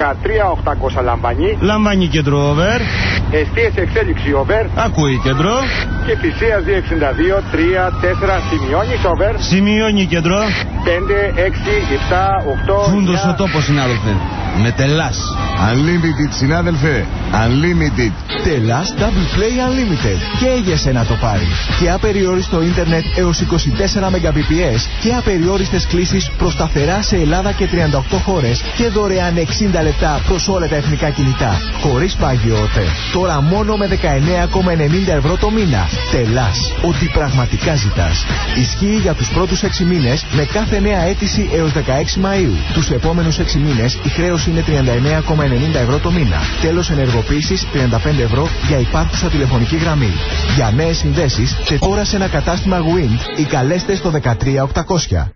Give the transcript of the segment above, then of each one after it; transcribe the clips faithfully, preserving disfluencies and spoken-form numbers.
δεκατρία οκτακόσια Λαμβανί. Λαμβανί κέντρο over. Εστίες εξέλιξη over. Ακούει κέντρο. Και Θησίας δύο εξήντα δύο τρία τέσσερα σημειώνει over. Σημειώνει κέντρο. πέντε έξι επτά οκτώ. Φούντος ο τόπος, συνάδελφε. Με τελάς. Unlimited, συνάδελφε. Unlimited. Τελάς Double Play Unlimited. Και έγεσαι να το πάρει. Και απεριόριστο ίντερνετ έως είκοσι τέσσερα Mbps και απεριόριστες κλήσεις προς σταθερά σε Ελλάδα και τριάντα οκτώ χώρες και δωρεάν εξήντα λεπτά προς όλα τα εθνικά κινητά. Χωρίς πάγιο ΟΤΕ. Τώρα μόνο με δεκαεννέα κόμμα ενενήντα ευρώ το μήνα. Τελάς. Ό,τι πραγματικά ζητάς. Ισχύει για τους πρώτους έξι μήνες με κάθε νέα αίτηση έως δεκαέξι Μαΐου. Τους επόμενους έξι μήνες η χρέωση είναι τριάντα εννέα κόμμα ενενήντα ευρώ το μήνα. Τέλος ενεργοποίησης τριάντα πέντε ευρώ για υπάρχουσα τηλεφωνική γραμμή. Για νέες συνδέσεις, σε τώρα σε ένα κατάστημα Wind ή καλέστε στο δεκατρία οκτακόσια.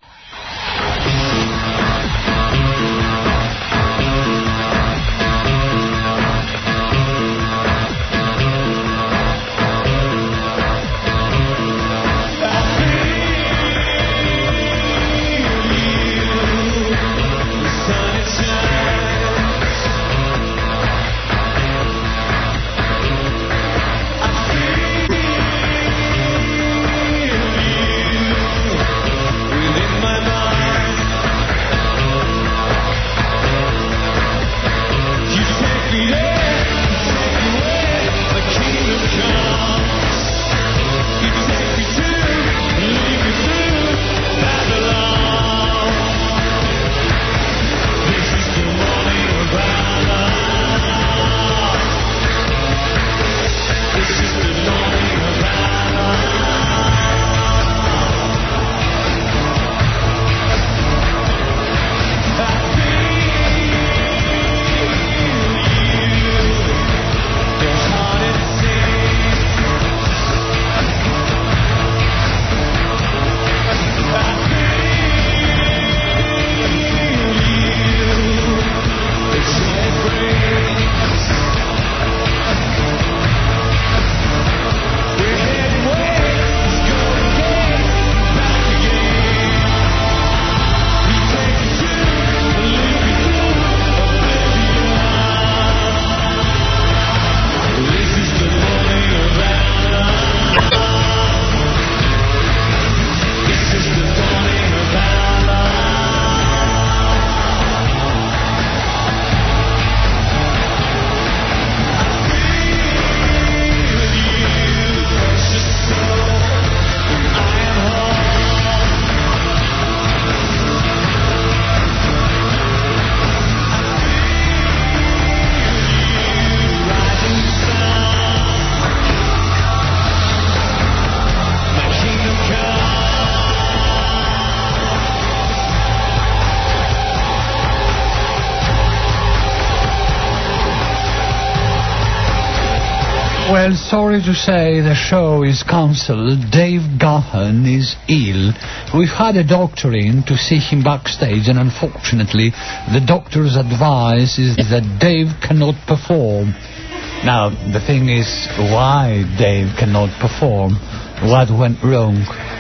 Well, sorry to say the show is cancelled. Dave Gahan is ill. We've had a doctor in to see him backstage, and unfortunately the doctor's advice is that Dave cannot perform. Now, the thing is, why Dave cannot perform? What went wrong?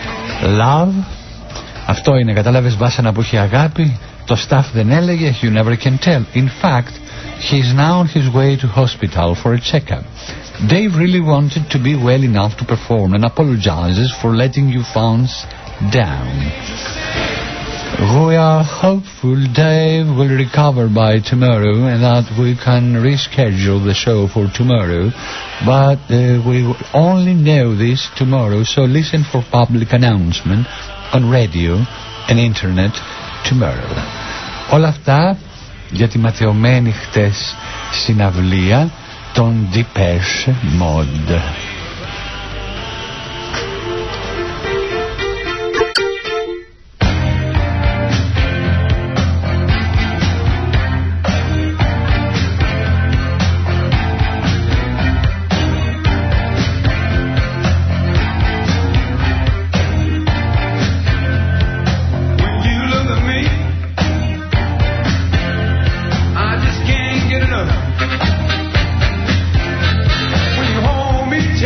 Love? Αυτό είναι, κατάλαβες, βάσανα που έχει αγάπη. Το staff δεν έλεγε, you never can tell. In fact, he's now on his way to hospital for a checkup. Dave really wanted to be well enough to perform and apologizes for letting you fans down. We are hopeful Dave will recover by tomorrow and that we can reschedule the show for tomorrow, but uh, we will only know this tomorrow, so listen for public announcement on radio and internet tomorrow. Όλα αυτά για τη ματαιωμένη χτες συναυλία των Depeche Mode. When you hold me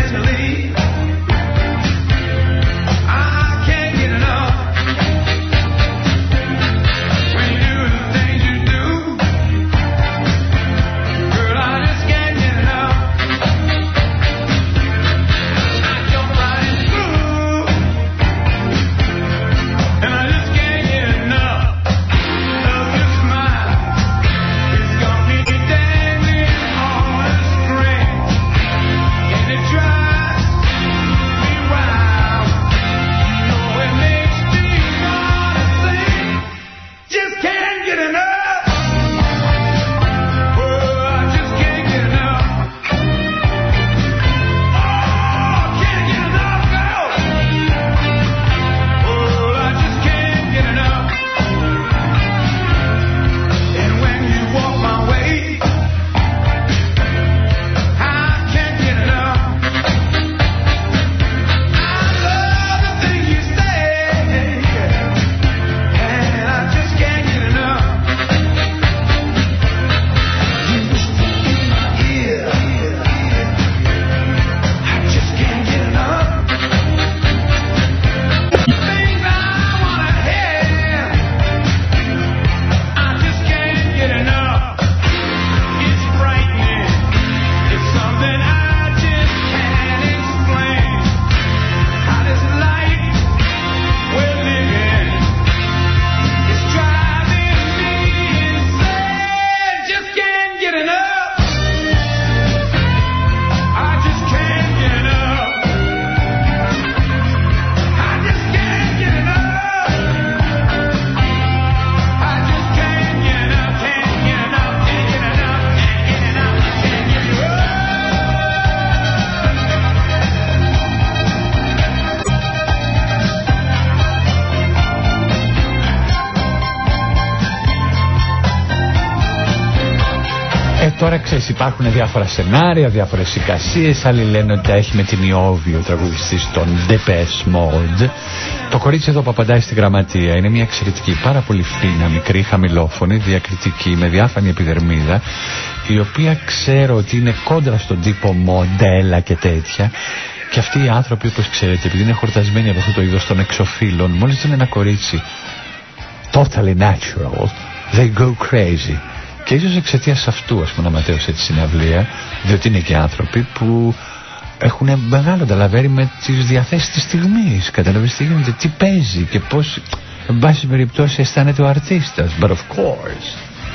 Τώρα ξέρεις, υπάρχουν διάφορα σενάρια, διάφορες εικασίες. Άλλοι λένε ότι τα έχει με την Ιώβη ο τραγουδιστής των Depeche Mode. Το κορίτσι εδώ που απαντάει στη γραμματεία είναι μια εξαιρετική, πάρα πολύ φίνα, μικρή, χαμηλόφωνη, διακριτική, με διάφανη επιδερμίδα, η οποία ξέρω ότι είναι κόντρα στον τύπο μοντέλα και τέτοια. Και αυτοί οι άνθρωποι, όπως ξέρετε, επειδή είναι χορτασμένοι από αυτό το είδος των εξωφύλων, μόλις δουν ένα κορίτσι totally natural, they go crazy. Και ίσως εξαιτίας αυτού, ας πούμε, να ματέωσε τη συναυλία, διότι είναι και άνθρωποι που έχουν μεγάλο ταλαβέρι με τις διαθέσεις της στιγμής. Καταλαβαίνεις τι γίνεται, τι παίζει και πώς, εν πάση περιπτώσει, αισθάνεται ο αρτίστας. But of course.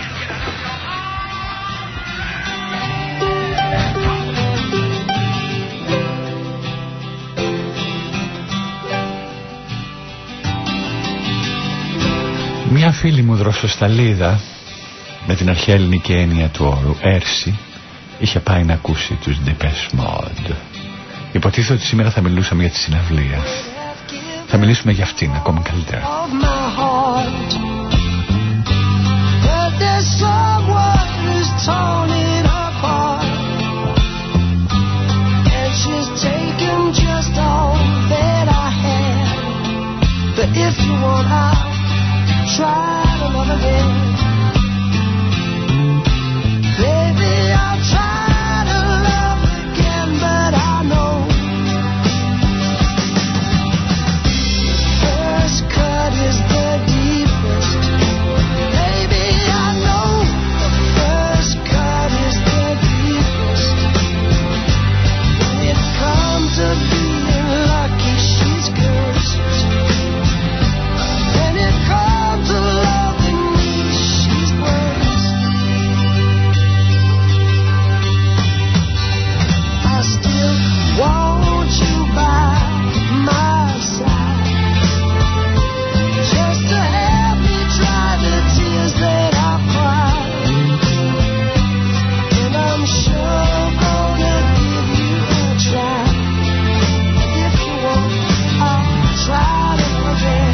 Μια φίλη μου δροσοσταλίδα, με την αρχαία ελληνική έννοια του όρου, Έρση, είχε πάει να ακούσει τους Depeche Mode. Υποτίθεται ότι σήμερα θα μιλούσαμε για τη συναυλία. Θα μιλήσουμε για αυτήν ακόμη καλύτερα. Try to love again. Baby, I'll try to love again, but I know first cut is the deepest. Baby, I know the first cut is the deepest. When it comes to being lucky, she's cursed. When it comes to loving me, she's worse. I still want you by my side, just to help me dry the tears that I've cried. And I'm sure I'm gonna give you a try. If you want, I'll try to forget.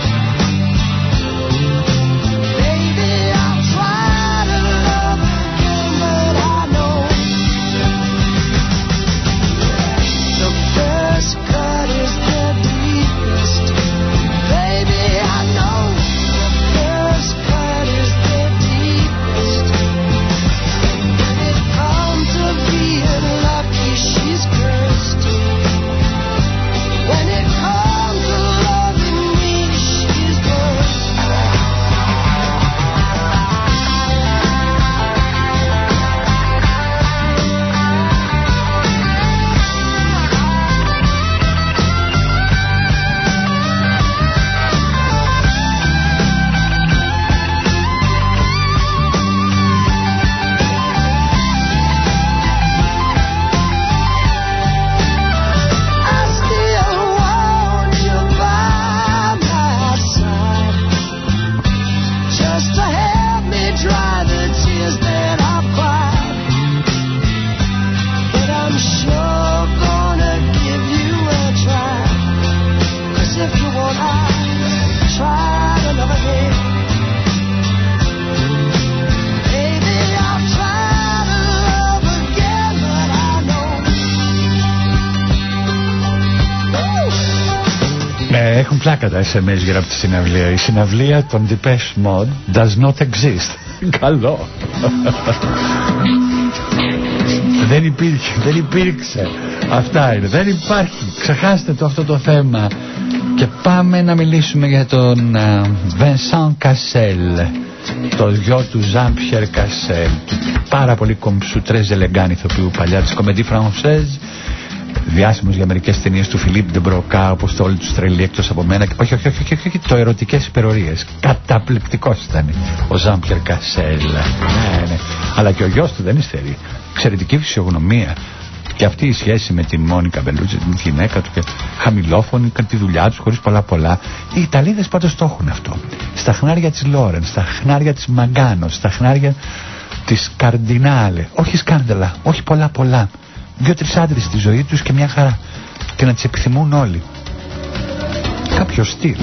Έχουν πλάκα τα ες εμ ες γύρω από τη συναυλία. Η συναυλία των Depeche Mode does not exist. Καλό. Δεν υπήρχε, δεν υπήρξε. Αυτά είναι, δεν υπάρχει. Ξεχάστε το αυτό το θέμα. Και πάμε να μιλήσουμε για τον uh, Vincent Cassel, το γιο του Jean-Pierre Cassel, του πάρα πολύ κομψού τρεζελεγκάν ηθοποιού παλιά της Comédie Française, διάσημος για μερικές ταινίες του Φιλίπ Ντεμπροκά, όπως το Όλοι τους τρελοί εκτός από μένα, και όχι, όχι, όχι, όχι, όχι, το ερωτικές υπερορίες. Καταπληκτικός ήταν ο Ζάμπιερ Κασέλ. Ναι, ναι. Αλλά και ο γιος του δεν υστερεί. Εξαιρετική φυσιογνωμία. Και αυτή η σχέση με την Μόνικα Μπελούτσι, την γυναίκα του, και χαμηλόφωνη, έκανε τη δουλειά τους χωρίς πολλά πολλά. Οι Ιταλίδες πάντως το έχουν αυτό. Στα χνάρια της Λόρεν, στα χνάρια της Μαγκάνο, στα χνάρια της Καρντινάλε. Όχι σκάνδαλα, όχι πολλά πολλά. Δύο-τρεις άντρες στη ζωή τους και μια χαρά. Και να τις επιθυμούν όλοι. Κάποιο στυλ.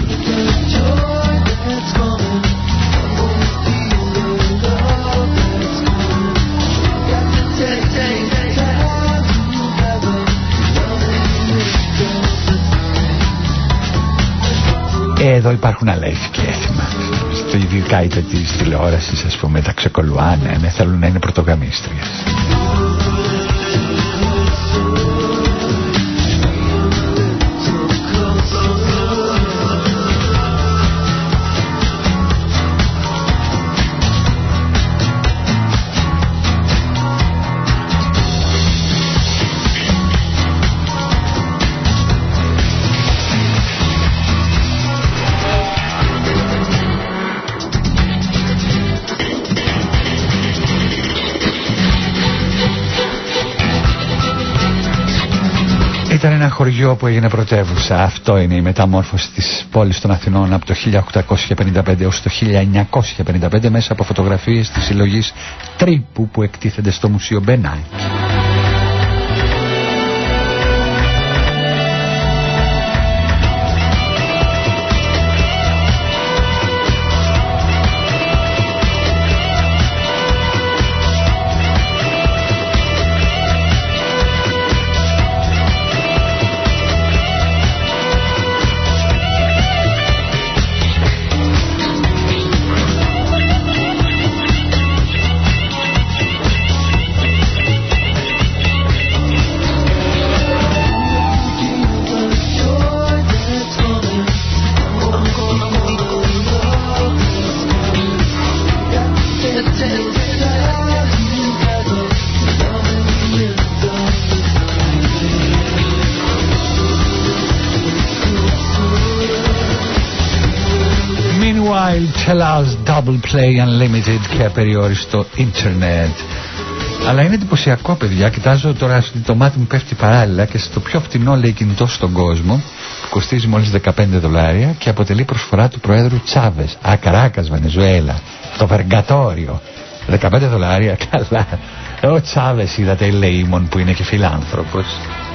εδώ υπάρχουν άλλα ηθική έθιμα. Στο ειδικά είτε της τηλεόρασης, ας πούμε, τα ξεκολουάνε, ναι, θέλουν να είναι πρωτογαμίστριες. Ήταν ένα χωριό που έγινε πρωτεύουσα. Αυτό είναι η μεταμόρφωση της πόλης των Αθηνών από το χίλια οκτακόσια πενήντα πέντε έως το χίλια εννιακόσια πενήντα πέντε μέσα από φωτογραφίες της συλλογής Τρίπου που εκτίθενται στο Μουσείο Μπενάι. Tellus Double Play Unlimited και απεριόριστο ίντερνετ. Αλλά είναι εντυπωσιακό, παιδιά. Κοιτάζω τώρα, το μάτι μου πέφτει παράλληλα και στο πιο φτηνό, λέει, κινητό στον κόσμο, που κοστίζει μόλις δεκαπέντε δολάρια και αποτελεί προσφορά του Προέδρου Τσάβες. Α, Καράκας, Βενεζουέλα. Το Βεργατόριο. δεκαπέντε δολάρια, καλά. Ο Τσάβες, είδατε, ελεήμον που είναι και φιλάνθρωπος.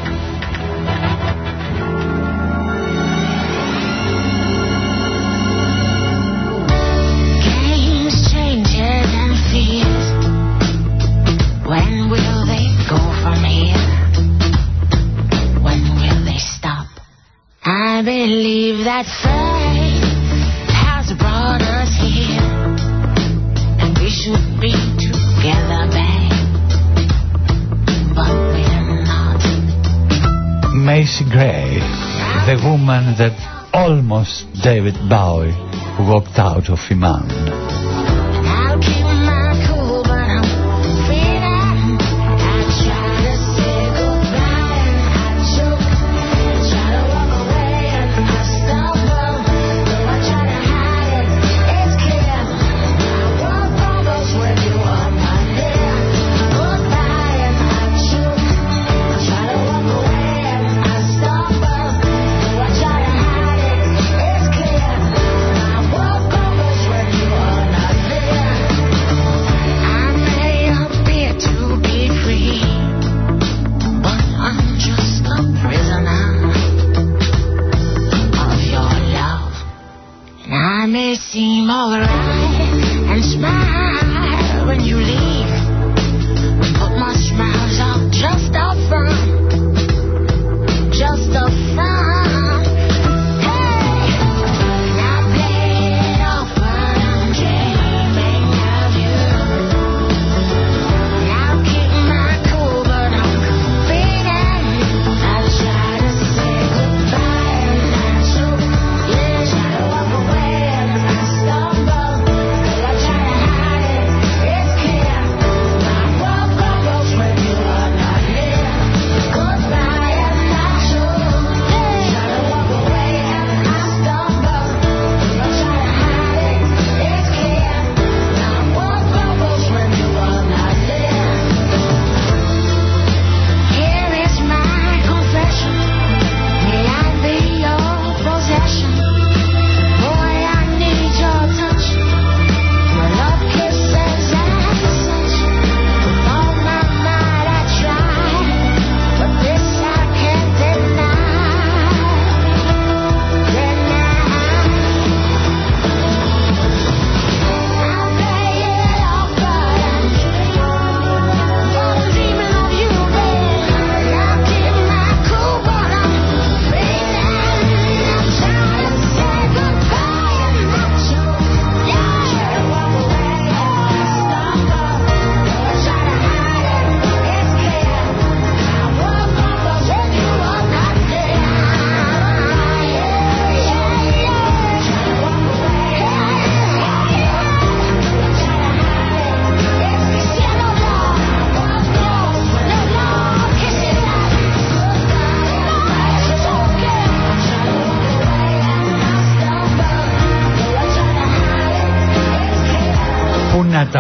I believe that fate has brought us here, and we should be together, babe, but we're not. Macy Gray, the woman that almost David Bowie walked out of Iman. I'll keep my cool, but I'm feeling. I try to say goodbye and I choke. Try to walk away and I stumble. Though I try to hide it, it's clear. I walk almost when you are not there. Goodbye and I choke. I try to walk away and I stumble. Though I try to hide it, it's clear. I walk almost when you are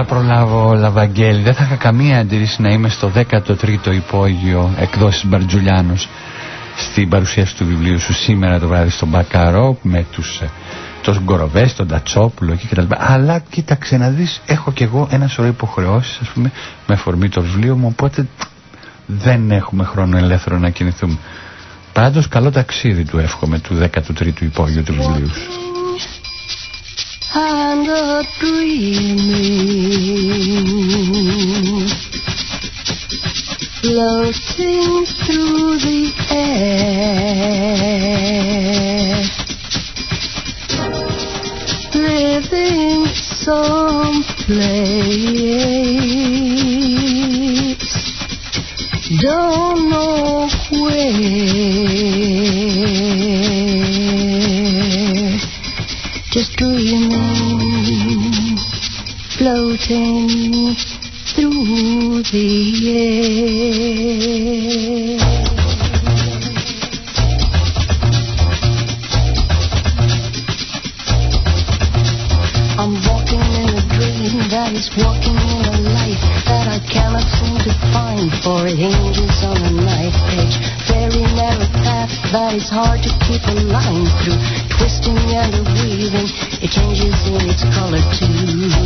προλάβω, Λαβαγγέλη. Δεν θα είχα καμία αντίρρηση να είμαι στο δέκατο τρίτο υπόγειο εκδόσεις Μπαρτζουλιάνος στην παρουσίαση του βιβλίου σου σήμερα το βράδυ στον Μπακαρό με τους τους Γκοροβές, τον Τατσόπουλο και κτλ. Αλλά κοίταξε να δεις, έχω κι εγώ ένα σωρό υποχρεώσεις, ας πούμε, με αφορμή το βιβλίο μου, οπότε δεν έχουμε χρόνο ελεύθερο να κινηθούμε. Πάντως καλό ταξίδι του εύχομαι, του δέκατου τρίτου υπόγειου του βιβλίου σου. And a dreaming, floating through the air, living someplace, don't know where, just dreaming, floating through the air. I'm walking in a dream that is walking in a life that I cannot seem to find, for it hinges on a knife edge, very narrow path that is hard to keep a line through, twisting and weaving, it changes in its color too.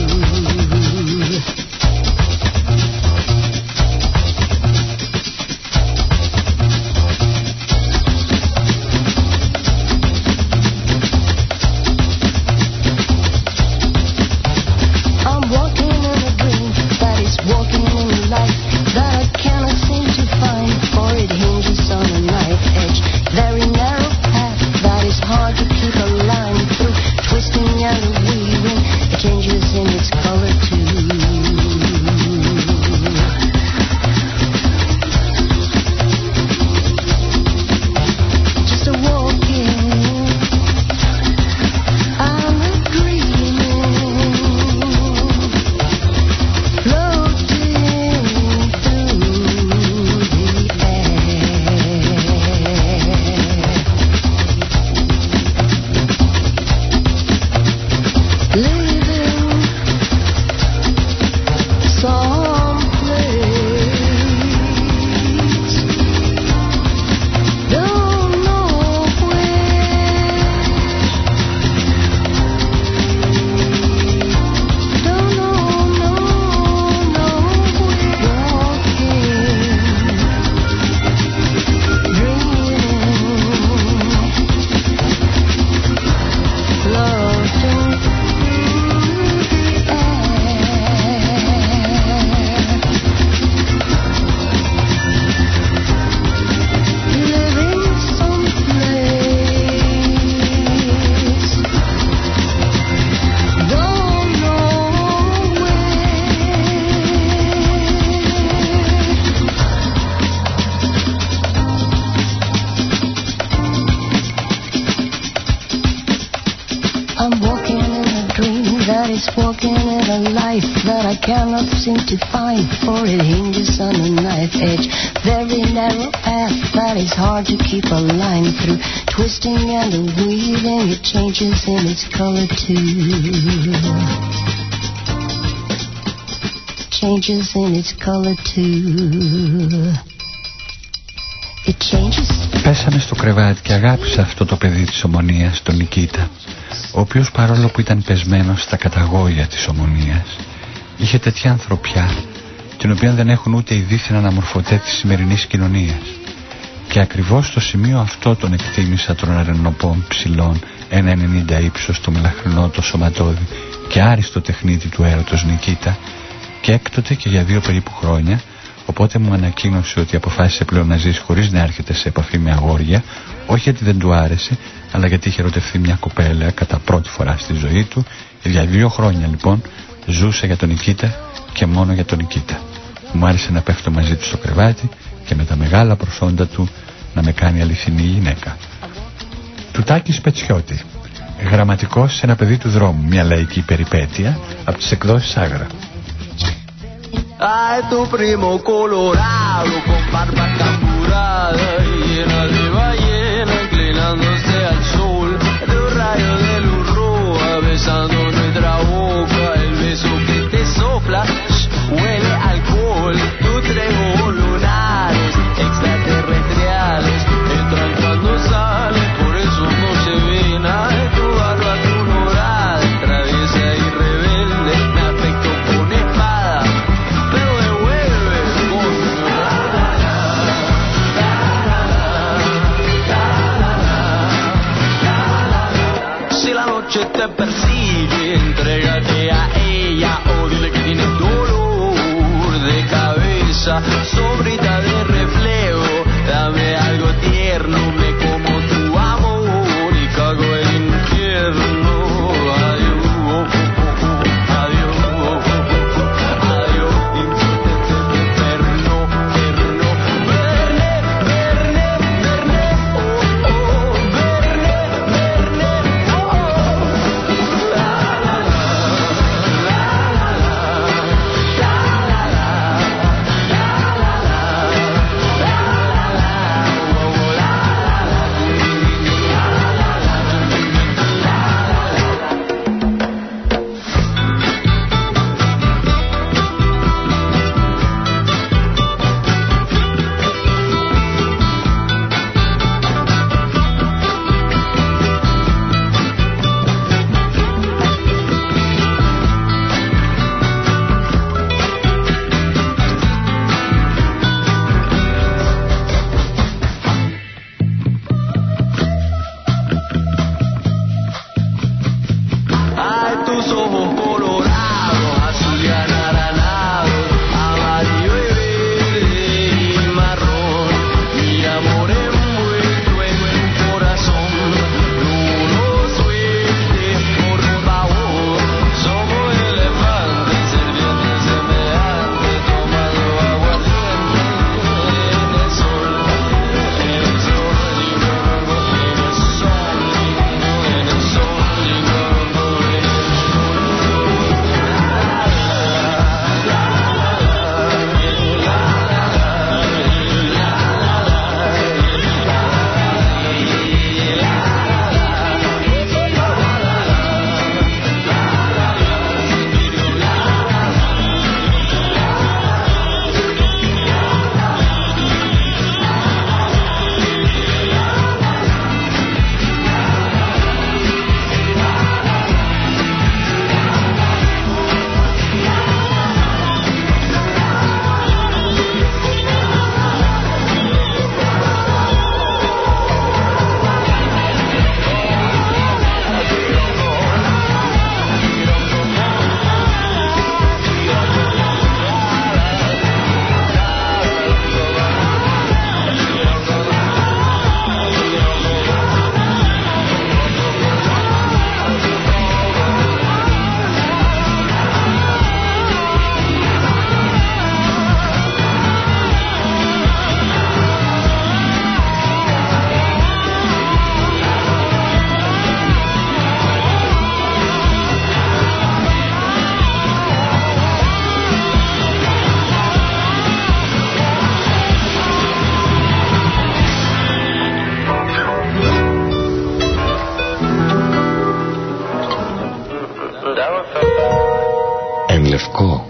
Seem to find, for it hinges on a knife edge, very narrow path that is hard to keep a line through, twisting and weaving, it changes in its color too, changes in its color too, it changes. Πέσαμε στο κρεβάτι και αγάπησα αυτό το παιδί της Ομονίας, τον Νικήτα, ο οποίος παρόλο που ήταν πεσμένος στα καταγόγια της Ομονίας, είχε τέτοια ανθρωπιά, την οποία δεν έχουν ούτε οι δίθεν αναμορφωτέ της σημερινής κοινωνίας. Και ακριβώς στο σημείο αυτό τον εκτίμησα των αρενοπών ψηλών, ένα ενενήντα ύψος, το μελαχρινό, το σωματώδη και άριστο τεχνίτη του έρωτος Νικήτα, και έκτοτε και για δύο περίπου χρόνια, οπότε μου ανακοίνωσε ότι αποφάσισε πλέον να ζήσει χωρίς να έρχεται σε επαφή με αγόρια, όχι γιατί δεν του άρεσε, αλλά γιατί είχε ερωτευτεί μια κοπέλα κατά πρώτη φορά στη ζωή του. Για δύο χρόνια λοιπόν ζούσε για τον Νικήτα και μόνο για τον Νικήτα. Μου άρεσε να πέφτω μαζί του στο κρεβάτι και με τα μεγάλα προσόντα του να με κάνει αληθινή γυναίκα. Τουτάκης Πετσιώτη, γραμματικός σε ένα παιδί του δρόμου, μια λαϊκή περιπέτεια από τις εκδόσεις Άγρα. Ay, tu primo colorado con barba capturada y llena de ballena inclinándose al sol, de un rayo de luz roja besando nuestra boca, el beso que te sopla rosa, sombrita de reflejo, dame algo tierno, me como tu amor y cago el infierno. Adiós, adiós, adiós, inferno, inferno, verne, verne, verne, oh, oh, verne, verne, oh, oh, la, la, la, la, Ay, tus ojos colorados, azul y anaranjado, amarillo y verde y marrón, mi amor envuelto en tu corazón, no lo sueltes por favor, somos elefantes, serpientes semejantes, tomando aguardiente en el sol, en el sol, en el sol, en el sol, Εν Λευκό.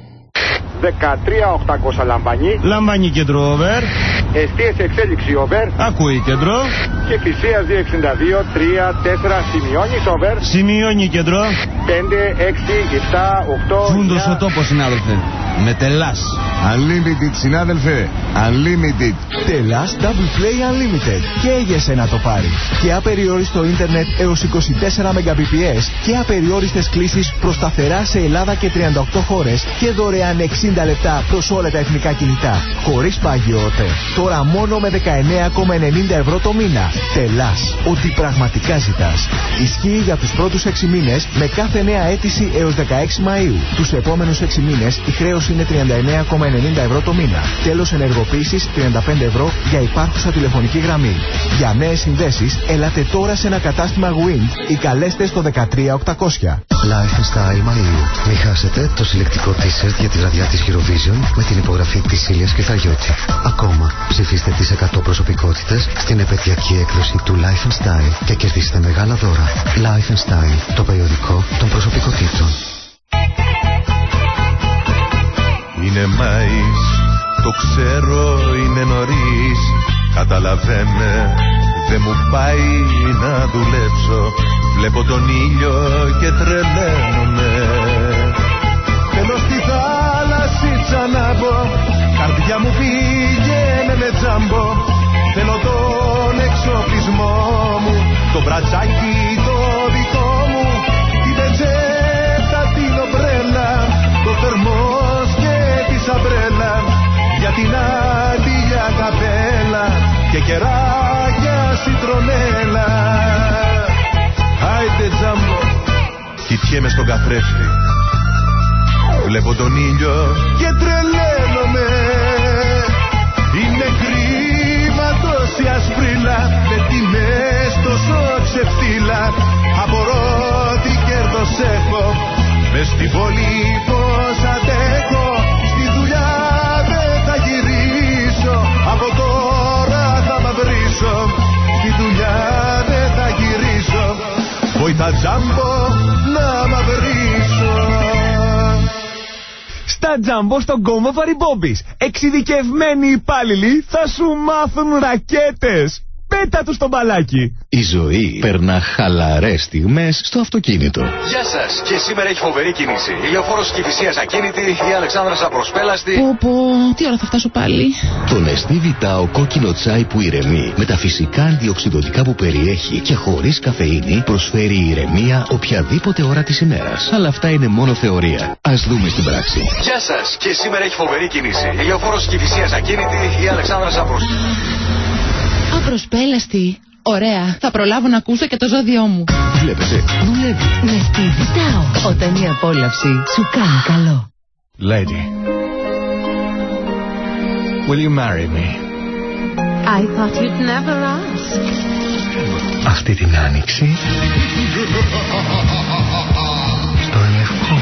δεκατρία οκτακόσια Λαμπανί. Λαμπανί κέντρο over. Εστίες εξέλιξη over. Ακούει κέντρο. Και Θησίας δύο εξήντα δύο τρία τέσσερα σημειώνεις over. Σημειώνει κέντρο. πέντε έξι επτά οκτώ Ζούντος ο τόπος, συνάδελφε. Με τελάς. Unlimited, συνάδελφε. Unlimited. Τελάς Double Play Unlimited. Καίγεσαι να το πάρει. Και απεριόριστο ίντερνετ έως είκοσι τέσσερα Mbps και απεριόριστες κλήσεις προς σταθερά σε Ελλάδα και τριάντα οκτώ χώρες και δωρεάν εξήντα λεπτά προς όλα τα εθνικά κινητά. Χωρίς πάγιο ΟΤΕ. Τώρα μόνο με δεκαεννέα κόμμα ενενήντα ευρώ το μήνα. Τελάς. Ό,τι πραγματικά ζητάς. Ισχύει για τους πρώτους έξι μήνες με κάθε νέα αίτηση έως δεκαέξι Μαΐου. Τους επόμενους έξι μήνες η χρέωση είναι τριάντα εννέα κόμμα ενενήντα ευρώ το μήνα. Τέλος ενεργοποίησης τριάντα πέντε ευρώ για υπάρχουσα τηλεφωνική γραμμή. Για νέες συνδέσεις ελάτε τώρα σε ένα κατάστημα Wind ή καλέστε στο δεκατρία οκτακόσια. Lifestyle Μαΐου. Μην χάσετε το συλλεκτικό t-shirt για τη βραδιά της Eurovision με την υπογραφή της Ήλιας Κιθαριώτη. Ακόμα ψηφίστε τις εκατό προσωπικότητες στην επαιτειακή έκδοση του Life and Style και κερδίστε μεγάλα δώρα. Life and Style, το περιοδικό των προσωπικότητων. Είναι Μάης, το ξέρω είναι νωρίς. Καταλαβαίνε, δεν μου πάει να δουλέψω. Βλέπω τον ήλιο και τρελαίνομαι. Θέλω στη θάλασσίτσα να μπω. Καρδιά μου πήγαινε με τζάμπο. Θέλω τον εξοπλισμό μου, το μπρατσάκι το δικό μου, την πετσέτα την ομπρέλα, το θερμός και τη σαμπρέλα. κεράκια σιτρονέλα. Άιντε Τζάμπο. Κοιτιέμαι στον καθρέφτη, βλέπω τον ήλιο και τρελαίνομαι. Είναι κρίμα τόση ασπρίλα, με τιμές τόσο ξεφτύλα. Απορώ τι κέρδος έχω, μες στην πόλη πως αντέχω. Στη δουλειά δεν θα γυρίσω, από τώρα θα μαυρίσω. Στη δουλειά δεν θα γυρίσω, βοηθά Τζάμπο να μαυρίσω. Στα Τζάμπο στον κόμμα Βαριμπόμπης, εξειδικευμένοι υπάλληλοι θα σου μάθουν ρακέτες. Πέτα τους στο μπαλάκι. Η ζωή περνά χαλαρές στιγμές στο αυτοκίνητο. Γεια σας. Και σήμερα έχει φοβερή κίνηση. Η Λεωφόρος Κηφισίας ακίνητη, η Αλεξάνδρας απροσπέλαστη. Πω πω, τι ώρα θα φτάσω πάλι. Το Νεστί Βιτάο κόκκινο τσάι που ηρεμεί, με τα φυσικά αντιοξυδοτικά που περιέχει και χωρίς καφεΐνη, προσφέρει ηρεμία οποιαδήποτε ώρα της ημέρας. Αλλά αυτά είναι μόνο θεωρία. Ας δούμε στην πράξη. Γεια σας. Και σήμερα έχει φοβερή κίνηση. Η Λεωφόρος Κηφισίας ακίνητη, η Αλεξάνδρας απροσπέλαστη. Απροσπέλαστη. Ωραία. Θα προλάβω να ακούσω και το ζώδιό μου. Βλέπετε, δουλεύει. Νεστί Βιτάο. Όταν η απόλαυση σου κάνει καλό. Lady, will you marry me? I thought you'd never ask. Αυτή την άνοιξη στο Λευκό.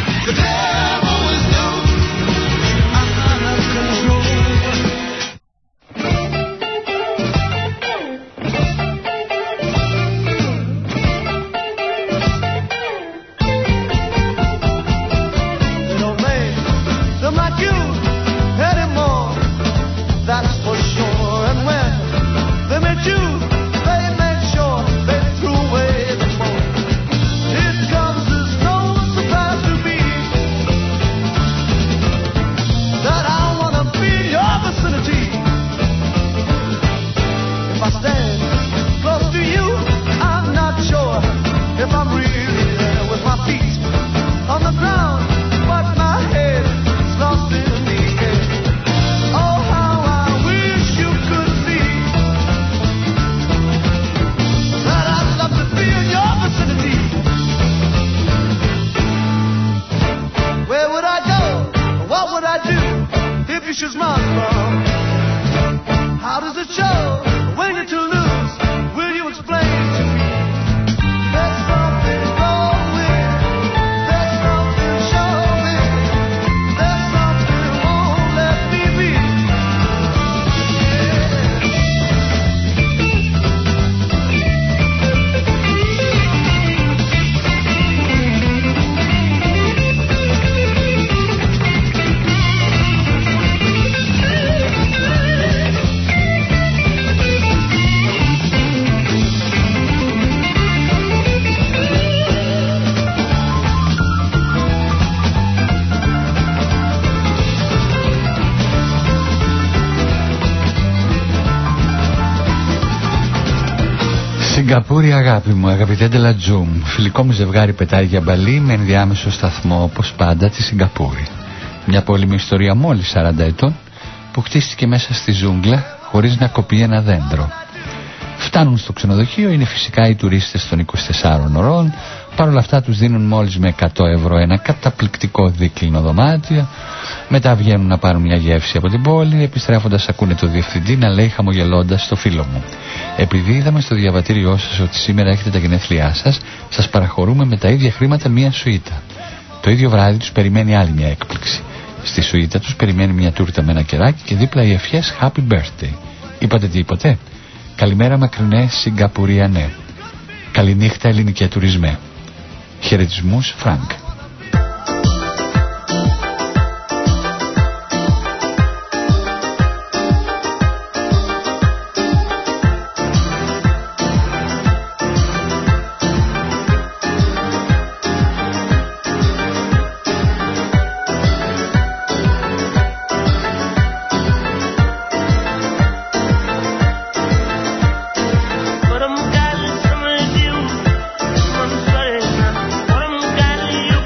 Σιγκαπούρη αγάπη μου, αγαπητέ Ντελατζούμ. Φιλικό μου ζευγάρι πετάει για μπαλί με ενδιάμεσο σταθμό, όπως πάντα, τη Σιγκαπούρη. Μια πόλη με ιστορία μόλις σαράντα ετών που χτίστηκε μέσα στη ζούγκλα χωρίς να κοπεί ένα δέντρο. Φτάνουν στο ξενοδοχείο, είναι φυσικά οι τουρίστες των είκοσι τεσσάρων ωρών. Παρ' όλα αυτά τους δίνουν μόλις με εκατό ευρώ ένα καταπληκτικό δίκλινο δωμάτιο. Μετά βγαίνουν να πάρουν μια γεύση από την πόλη. Επιστρέφοντας ακούνε το διευθυντή να λέει χαμογελώντας στο φίλο μου: επειδή είδαμε στο διαβατήριό σας ότι σήμερα έχετε τα γενέθλιά σας, σας παραχωρούμε με τα ίδια χρήματα μια σουίτα. Το ίδιο βράδυ τους περιμένει άλλη μια έκπληξη. Στη σουίτα τους περιμένει μια τούρτα με ένα κεράκι και δίπλα οι ευχές Happy Birthday. Είπατε τίποτε? Καλημέρα μακρινέ Σιγκαπουριανέ. Καληνύχτα ελληνικέ τουρισμέ. Χαιρετισμούς Φρανκ. What I'm got is some of you, some sweating now. What I'm got is you.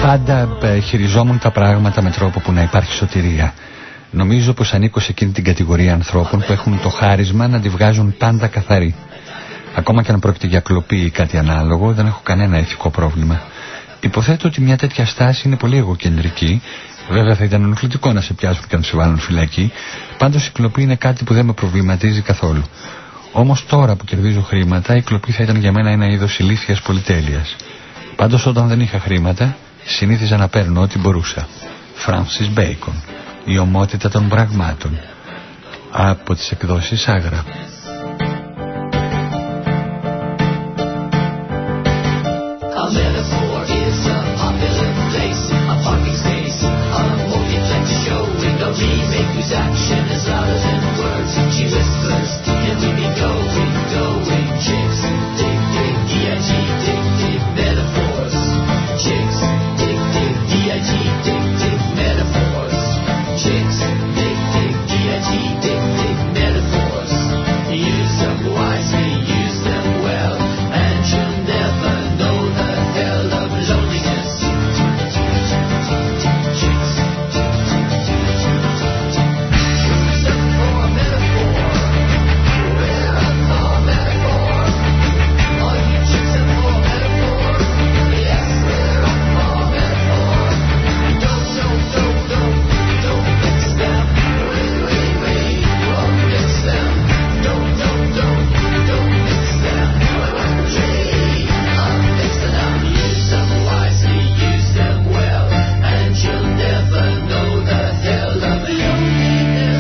Πάντα ε, χειριζόμουν τα πράγματα με τρόπο που να υπάρχει σωτηρία. Νομίζω πως ανήκω σε εκείνη την κατηγορία ανθρώπων που έχουν το χάρισμα να τη βγάζουν πάντα καθαρή. Ακόμα και αν πρόκειται για κλοπή ή κάτι ανάλογο, δεν έχω κανένα ηθικό πρόβλημα. Υποθέτω ότι μια τέτοια στάση είναι πολύ εγωκεντρική. Βέβαια θα ήταν ενοχλητικό να σε πιάσουν και να σε βάλουν φυλακή. Πάντως η κλοπή είναι κάτι που δεν με προβληματίζει καθόλου. Όμως τώρα που κερδίζω χρήματα, η κλοπή θα ήταν για μένα ένα είδος ηλίθιας πολυτέλειας. Πάντως όταν δεν είχα χρήματα, συνήθιζα να παίρνω ό,τι μπορούσα. Francis Bacon. Η ομότητα των πραγμάτων. Από τις εκδόσεις Άγρα. A metaphor is a popular place, a parking space, a multiplex show window. Remake whose action is louder than words. She whispers, and we be going, going. Chicks, dig, dig, D I G, dig, dig, metaphors. Chicks, dig, dig, D I G, dig, dig, metaphors. Chicks, dig, dig, D I G, dig, dig, metaphors. Use them wisely, use them well, and you'll never know the hell of loneliness. Chicks, use them for a metaphor. We're a for metaphor. All you chicks are for metaphor. Yes, we're a for metaphor. Don't, don't, don't, don't, don't mix them. Wait, wait, wait, won't mix them. Don't, don't, don't, don't mix them. Gee, I'm mixing them. Use them wisely, use them well, and you'll never know the hell of loneliness.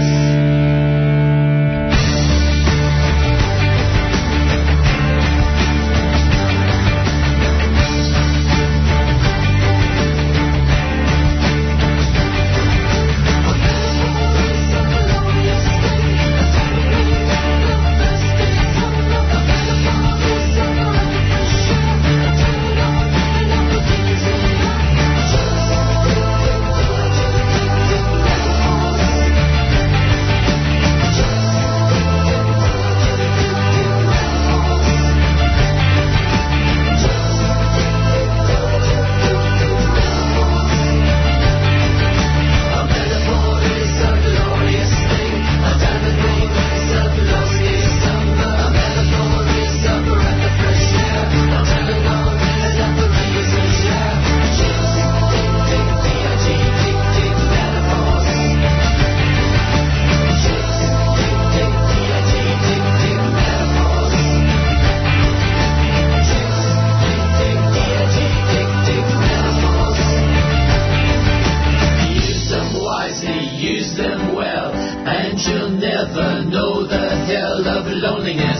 Use them wisely, use them well, and you'll never know the hell of loneliness.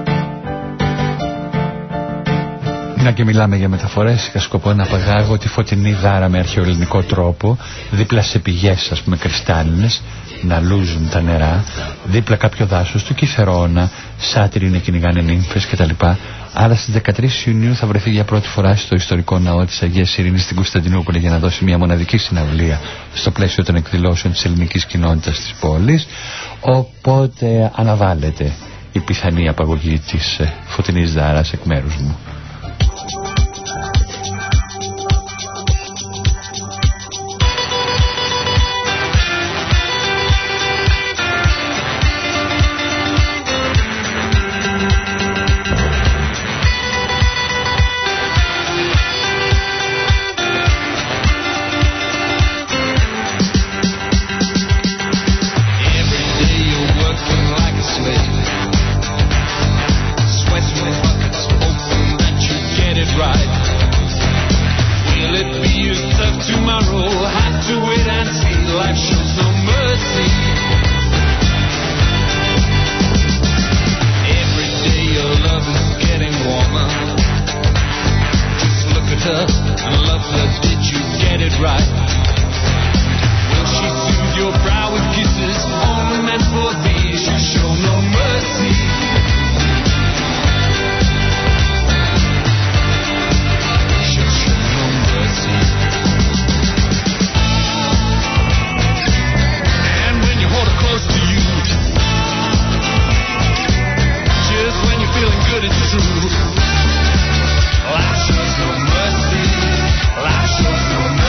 Μια και μιλάμε για μεταφορές, είχα σκοπό να παγάγω τη φωτεινή δάρα με αρχαιοελληνικό τρόπο, δίπλα σε πηγές, ας πούμε, κρυστάλλινες, να λούζουν τα νερά, δίπλα κάποιο δάσος του Κιθερώνα, σάτυροι να κυνηγάνε νύμφες κτλ. Άρα στις δεκατρείς Ιουνίου θα βρεθεί για πρώτη φορά στο ιστορικό ναό της Αγίας Ειρήνης στην Κωνσταντινούπολη για να δώσει μια μοναδική συναυλία στο πλαίσιο των εκδηλώσεων της ελληνικής κοινότητας της πόλης. Οπότε αναβάλλεται η πιθανή απαγωγή της φωτεινής δάρας εκ μέρους μου. Life shows no mercy. Life shows no mercy.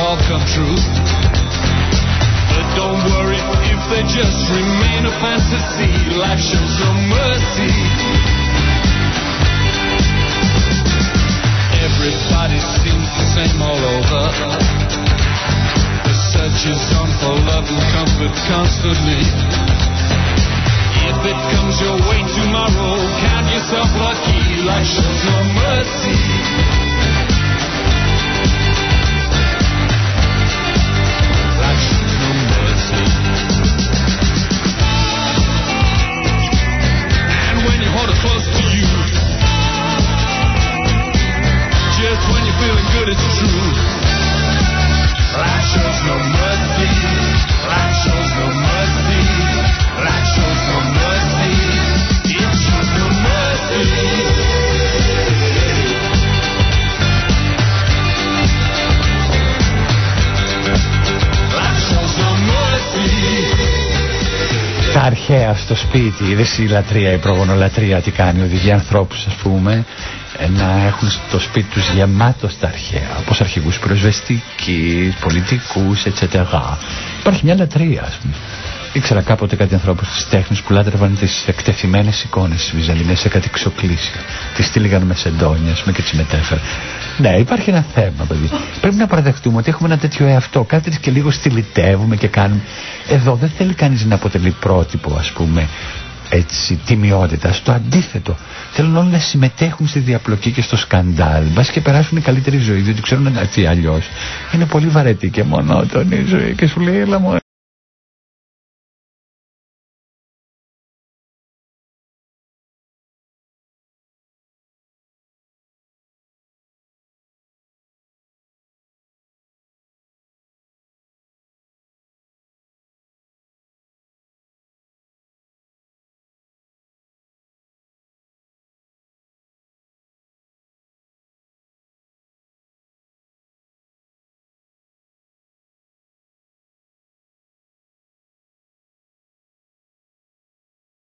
all come true. But don't worry if they just remain a fantasy. Life shows no mercy. Everybody seems the same all over. The search is on for love and comfort constantly. If it comes your way tomorrow, count yourself lucky. Life shows no mercy. Life shows no mercy. And when you hold it close to you, just when you're feeling good, it's true. Life shows no mercy. Life shows no mercy. Life shows no mercy. It shows no mercy. Life shows no mercy. Τα αρχαία στο σπίτι, είδες η λατρεία, η προγονολατρεία τι κάνει, οδηγεί ανθρώπους ας πούμε να έχουν στο σπίτι τους γεμάτο στα αρχαία, όπως αρχηγούς πυροσβεστικείς, πολιτικούς, et cetera. Υπάρχει μια λατρεία ας πούμε. Ήξερα κάποτε κάτι ανθρώπους της τέχνης που λάτρευαν τις εκτεθειμένες εικόνες της Βυζαντινές σε κάτι ξοκλήσια. Τις τύλιγαν με σεντόνια ας πούμε, και τις μετέφεραν. Ναι, υπάρχει ένα θέμα, παιδί. Πρέπει να παραδεχτούμε ότι έχουμε ένα τέτοιο εαυτό. Κάτι και λίγο στυλιτεύουμε και κάνουμε. Εδώ δεν θέλει κανείς να αποτελεί πρότυπο, ας πούμε, έτσι, τιμιότητα. Στο αντίθετο. Θέλουν όλοι να συμμετέχουν στη διαπλοκή και στο σκαντάλ. Μπας και περάσουν η καλύτερη ζωή, διότι ξέρουν να έρθει αλλιώς. Είναι πολύ βαρετή και μονότονη η ζωή και σου λέει, έλα μου.